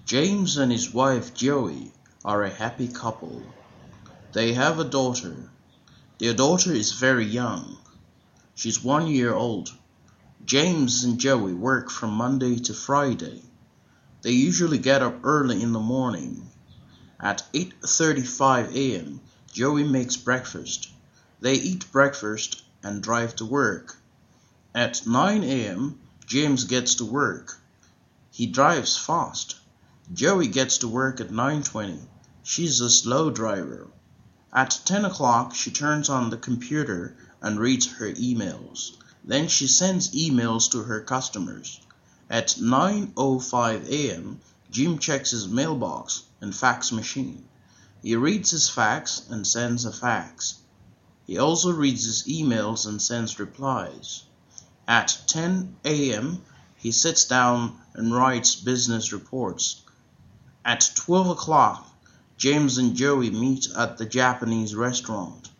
James and his wife Joey are a happy couple. They have a daughter. Their daughter is very young. She's 1 year old. James and Joey work from Monday to Friday. They usually get up early in the morning. At 8:35 a.m., Joey makes breakfast. They eat breakfast and drive to work. At 9 a.m., James gets to work. He drives fast. Joey gets to work at 9:20. She's a slow driver. At 10 o'clock, she turns on the computer and reads her emails. Then she sends emails to her customers. At 9:05 a.m., Jim checks his mailbox and fax machine. He reads his fax and sends a fax. He also reads his emails and sends replies. At 10 a.m., he sits down and writes business reports. At 12 o'clock, James and Joey meet at the Japanese restaurant.